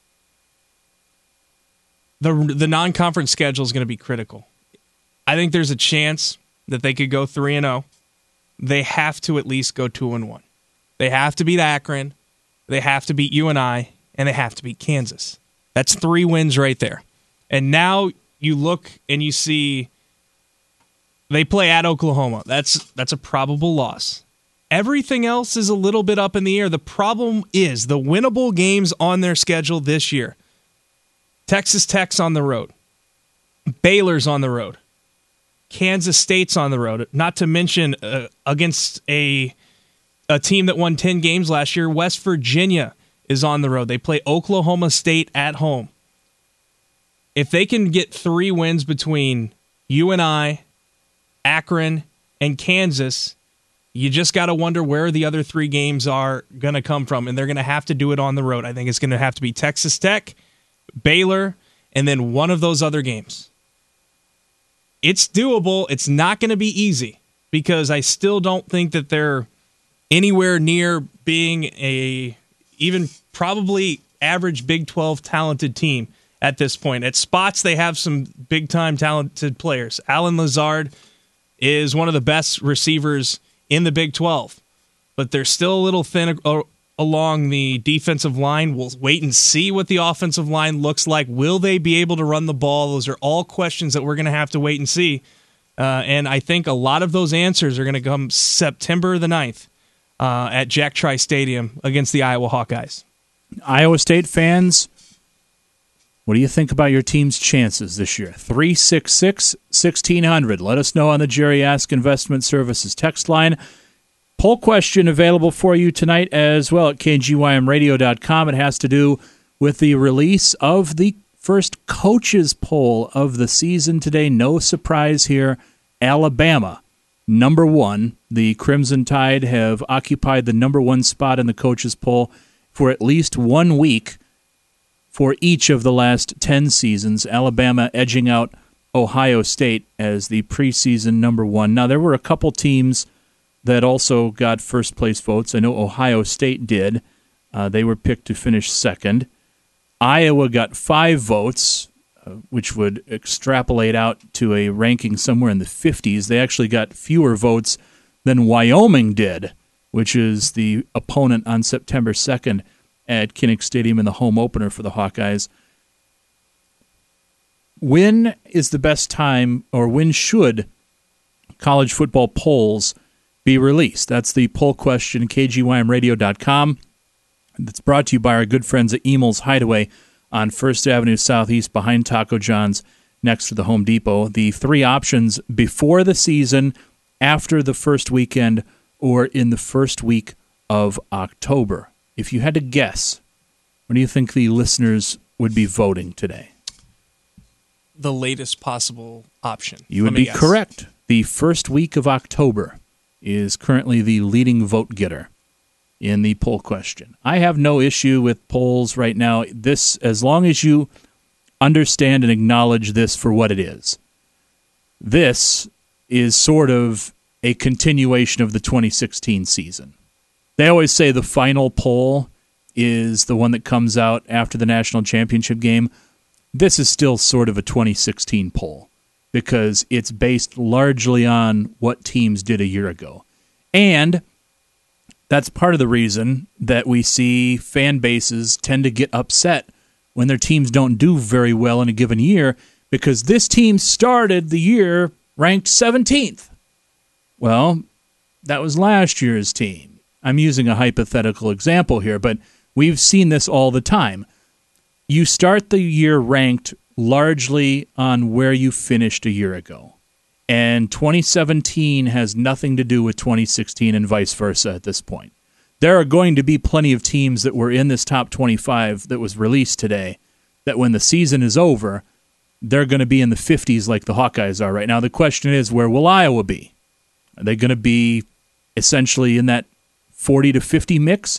The the non-conference schedule is going to be critical. I think there's a chance that they could go three and oh. They have to at least go two and one. They have to beat Akron, they have to beat U N I, and they have to beat Kansas. That's three wins right there. And now you look and you see they play at Oklahoma. That's that's a probable loss. Everything else is a little bit up in the air. The problem is the winnable games on their schedule this year. Texas Tech's on the road. Baylor's on the road. Kansas State's on the road. Not to mention uh, against a a team that won ten games last year, West Virginia is on the road. They play Oklahoma State at home. If they can get three wins between U N I, Akron, and Kansas, you just got to wonder where the other three games are going to come from, and they're going to have to do it on the road. I think it's going to have to be Texas Tech, Baylor, and then one of those other games. It's doable. It's not going to be easy because I still don't think that they're anywhere near being a even probably average Big twelve talented team at this point. At spots, they have some big-time talented players. Alan Lazard is one of the best receivers in the Big twelve, but they're still a little thin along the defensive line. We'll wait and see what the offensive line looks like. Will they be able to run the ball? Those are all questions that we're going to have to wait and see. Uh, and I think a lot of those answers are going to come September the ninth uh, at Jack Trice Stadium against the Iowa Hawkeyes. Iowa State fans, what do you think about your team's chances this year? three six six, one six zero zero. Let us know on the Jerry Ask Investment Services text line. Poll question available for you tonight as well at K G Y M radio dot com. It has to do with the release of the first coaches poll of the season today. No surprise here. Alabama, number one. The Crimson Tide have occupied the number one spot in the coaches poll for at least one week for each of the last ten seasons. Alabama edging out Ohio State as the preseason number one. Now, there were a couple teams that also got first-place votes. I know Ohio State did. Uh, they were picked to finish second. Iowa got five votes, uh, which would extrapolate out to a ranking somewhere in the fifties. They actually got fewer votes than Wyoming did, which is the opponent on September second at Kinnick Stadium in the home opener for the Hawkeyes. When is the best time, or when should college football polls be released? That's the poll question, K G Y M radio dot com. That's brought to you by our good friends at Emel's Hideaway on First Avenue Southeast behind Taco John's next to the Home Depot. The three options: before the season, after the first weekend, or in the first week of October. If you had to guess, what do you think the listeners would be voting today? The latest possible option. You would be guess. correct. The first week of October is currently the leading vote getter in the poll question. I have no issue with polls right now. This, as long as you understand and acknowledge this for what it is. This is sort of a continuation of the twenty sixteen season. They always say the final poll is the one that comes out after the national championship game. This is still sort of a twenty sixteen poll because it's based largely on what teams did a year ago. And that's part of the reason that we see fan bases tend to get upset when their teams don't do very well in a given year, because this team started the year ranked seventeenth. Well, that was last year's team. I'm using a hypothetical example here, but we've seen this all the time. You start the year ranked largely on where you finished a year ago. And twenty seventeen has nothing to do with twenty sixteen and vice versa at this point. There are going to be plenty of teams that were in this top twenty-five that was released today that when the season is over, they're going to be in the fifties like the Hawkeyes are right now. The question is, where will Iowa be? Are they going to be essentially in that forty to fifty mix?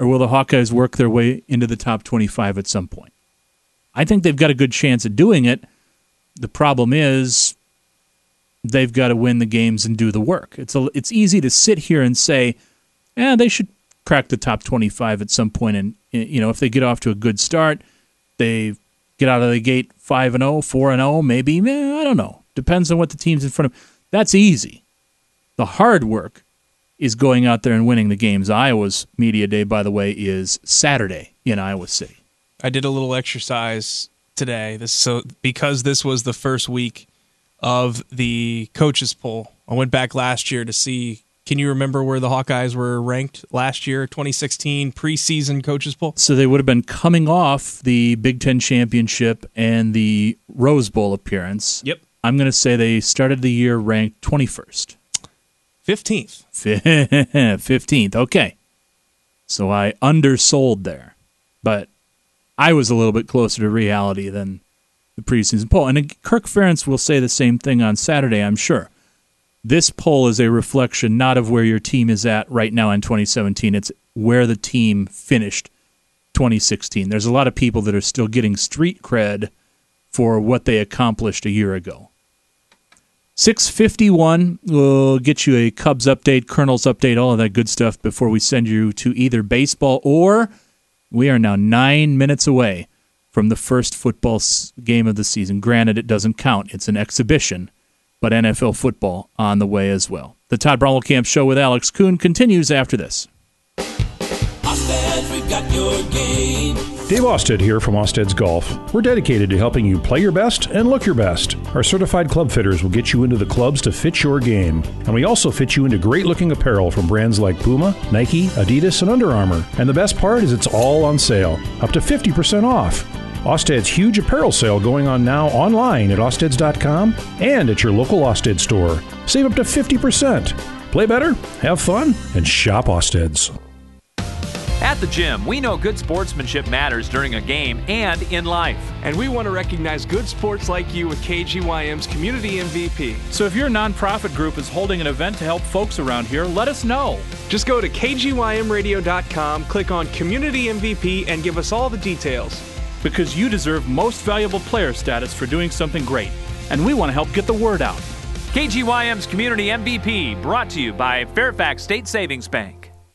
or will the Hawkeyes work their way into the top twenty-five at some point? I think they've got a good chance of doing it. The problem is they've got to win the games and do the work. It's a, it's easy to sit here and say, "Yeah, they should crack the top twenty-five at some point." And you know, if they get off to a good start, they get out of the gate five and zero, four and zero, maybe. Eh, I don't know. Depends on what the team's in front of. That's easy. The hard work is going out there and winning the games. Iowa's media day, by the way, is Saturday in Iowa City. I did a little exercise today. This so because this was the first week of the coaches poll. I went back last year to see. Can you remember where the Hawkeyes were ranked last year, twenty sixteen preseason coaches poll? So they would have been coming off the Big Ten championship and the Rose Bowl appearance. Yep. I'm going to say they started the year ranked twenty-first. fifteenth. fifteenth. Okay. So I undersold there. But I was a little bit closer to reality than the preseason poll. And Kirk Ferentz will say the same thing on Saturday, I'm sure. This poll is a reflection not of where your team is at right now in twenty seventeen. It's where the team finished twenty sixteen. There's a lot of people that are still getting street cred for what they accomplished a year ago. six fifty-one, we'll get you a Cubs update, Colonels update, all of that good stuff before we send you to either baseball or we are now nine minutes away from the first football game of the season. Granted, it doesn't count. It's an exhibition, but N F L football on the way as well. The Todd Brommelkamp Show with Alex Kuhn continues after this. Ostead, we've got your game. Dave Ostead here from Osted's Golf. We're dedicated to helping you play your best and look your best. Our certified club fitters will get you into the clubs to fit your game. And we also fit you into great-looking apparel from brands like Puma, Nike, Adidas, and Under Armour. And the best part is it's all on sale, up to fifty percent off. Osted's huge apparel sale going on now online at osteds dot com and at your local Osted store. Save up to fifty percent. Play better, have fun, and shop Osted's. At the gym, we know good sportsmanship matters during a game and in life. And we want to recognize good sports like you with K G Y M's Community M V P. So if your nonprofit group is holding an event to help folks around here, let us know. Just go to K G Y M radio dot com, click on Community M V P, and give us all the details. Because you deserve most valuable player status for doing something great. And we want to help get the word out. K G Y M's Community M V P, brought to you by Fairfax State Savings Bank.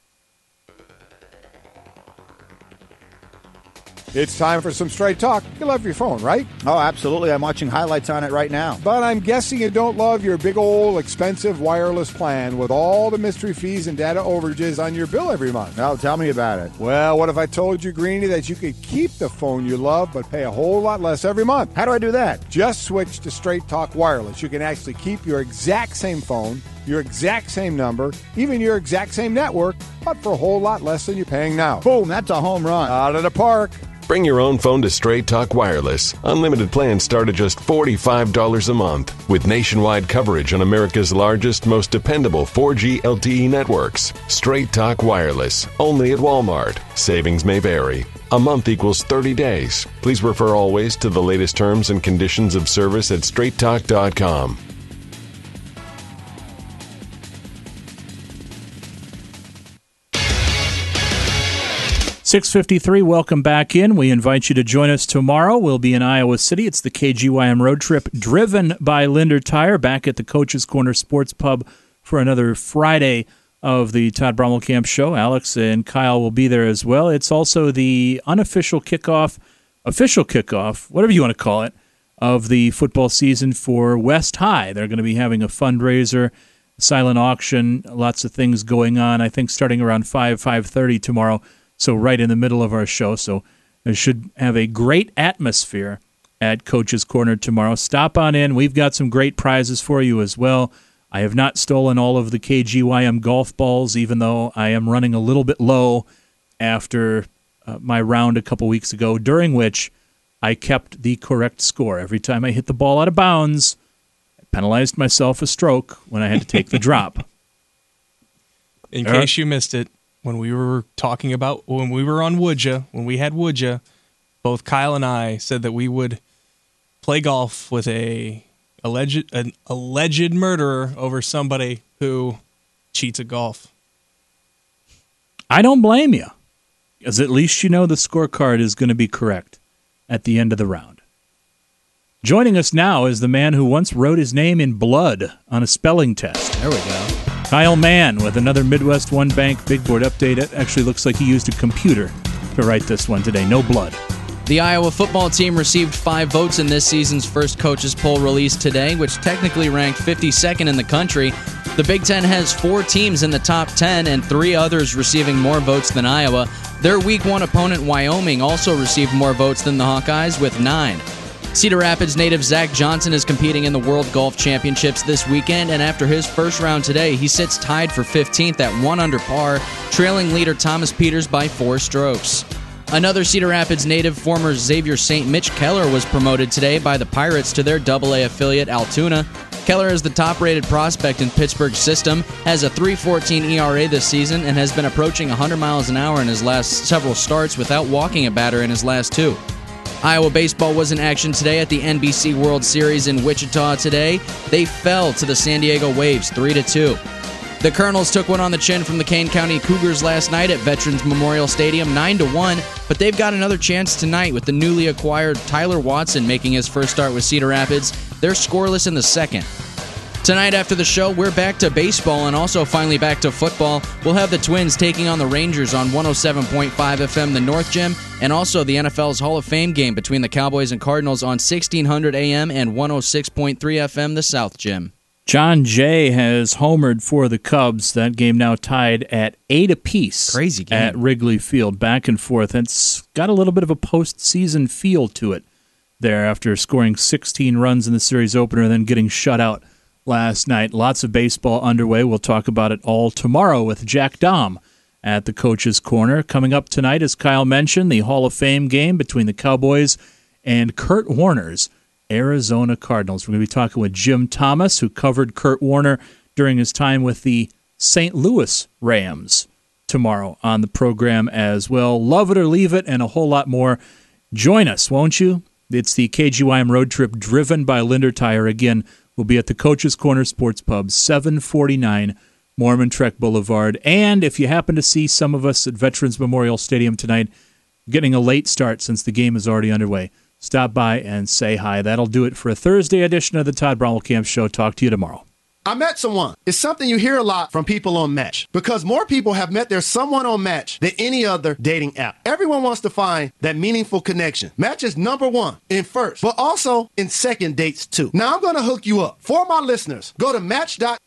It's time for some straight talk. You love your phone, right? Oh, absolutely. I'm watching highlights on it right now. But I'm guessing you don't love your big old expensive wireless plan with all the mystery fees and data overages on your bill every month. No, tell me about it. Well, what if I told you, Greenie, that you could keep the phone you love but pay a whole lot less every month? How do I do that? Just switch to Straight Talk Wireless. You can actually keep your exact same phone, your exact same number, even your exact same network, but for a whole lot less than you're paying now. Boom, that's a home run. Out of the park. Bring your own phone to Straight Talk Wireless. Unlimited plans start at just forty-five dollars a month. With nationwide coverage on America's largest, most dependable four G L T E networks. Straight Talk Wireless. Only at Walmart. Savings may vary. A month equals thirty days. Please refer always to the latest terms and conditions of service at straight talk dot com. six fifty-three, welcome back in. We invite you to join us tomorrow. We'll be in Iowa City. It's the K G Y M road trip driven by Linder Tire, back at the Coach's Corner Sports Pub for another Friday of the Todd Brommelkamp Show. Alex and Kyle will be there as well. It's also the unofficial kickoff, official kickoff, whatever you want to call it, of the football season for West High. They're going to be having a fundraiser, silent auction, lots of things going on, I think starting around five, five thirty tomorrow. So right in the middle of our show. So it should have a great atmosphere at Coach's Corner tomorrow. Stop on in. We've got some great prizes for you as well. I have not stolen all of the K G Y M golf balls, even though I am running a little bit low after uh, my round a couple weeks ago, during which I kept the correct score. Every time I hit the ball out of bounds, I penalized myself a stroke when I had to take the drop. In Uh, case you missed it, when we were talking about, when we were on Woodja, when we had Woodja, both Kyle and I said that we would play golf with a alleged an alleged murderer over somebody who cheats at golf. I don't blame you. Because at least you know the scorecard is going to be correct at the end of the round. Joining us now is the man who once wrote his name in blood on a spelling test. There we go. Kyle Mann with another Midwest One Bank Big Board update. It actually looks like he used a computer to write this one today. No blood. The Iowa football team received five votes in this season's first coaches poll released today, which technically ranked fifty-second in the country. The Big Ten has four teams in the top ten and three others receiving more votes than Iowa. Their week one opponent, Wyoming, also received more votes than the Hawkeyes with nine. Cedar Rapids native Zach Johnson is competing in the World Golf Championships this weekend, and after his first round today, he sits tied for fifteenth at one under par, trailing leader Thomas Peters by four strokes. Another Cedar Rapids native, former Xavier Saint Mitch Keller, was promoted today by the Pirates to their double A affiliate Altoona. Keller is the top-rated prospect in Pittsburgh's system, has a three fourteen E R A this season, and has been approaching one hundred miles an hour in his last several starts without walking a batter in his last two. Iowa baseball was in action today at the N B C World Series in Wichita today. They fell to the San Diego Waves three to two. The Colonels took one on the chin from the Kane County Cougars last night at Veterans Memorial Stadium nine to one, but they've got another chance tonight with the newly acquired Tyler Watson making his first start with Cedar Rapids. They're scoreless in the second. Tonight after the show, we're back to baseball and also finally back to football. We'll have the Twins taking on the Rangers on one oh seven point five F M, the North Gym, and also the N F L's Hall of Fame game between the Cowboys and Cardinals on sixteen hundred A M and one oh six point three F M, the South Gym. John Jay has homered for the Cubs. That game now tied at eight apiece. Crazy game. At Wrigley Field, back and forth. It's got a little bit of a postseason feel to it there after scoring sixteen runs in the series opener and then getting shut out last night. Lots of baseball underway. We'll talk about it all tomorrow with Jack Dahm at the Coach's Corner. Coming up tonight, as Kyle mentioned, the Hall of Fame game between the Cowboys and Kurt Warner's Arizona Cardinals. We're going to be talking with Jim Thomas, who covered Kurt Warner during his time with the Saint Louis Rams, tomorrow on the program as well. Love it or leave it and a whole lot more. Join us, won't you? It's the K G Y M road trip driven by Linder Tire. Again, we'll be at the Coach's Corner Sports Pub, seven forty-nine Mormon Trek Boulevard. And if you happen to see some of us at Veterans Memorial Stadium tonight, getting a late start since the game is already underway, stop by and say hi. That'll do it for a Thursday edition of the Todd Bromwell-Camp Show. Talk to you tomorrow. I met someone. It's something you hear a lot from people on Match, because more people have met their someone on Match than any other dating app. Everyone wants to find that meaningful connection. Match is number one in first, but also in second dates too. Now I'm going to hook you up. For my listeners, go to Match dot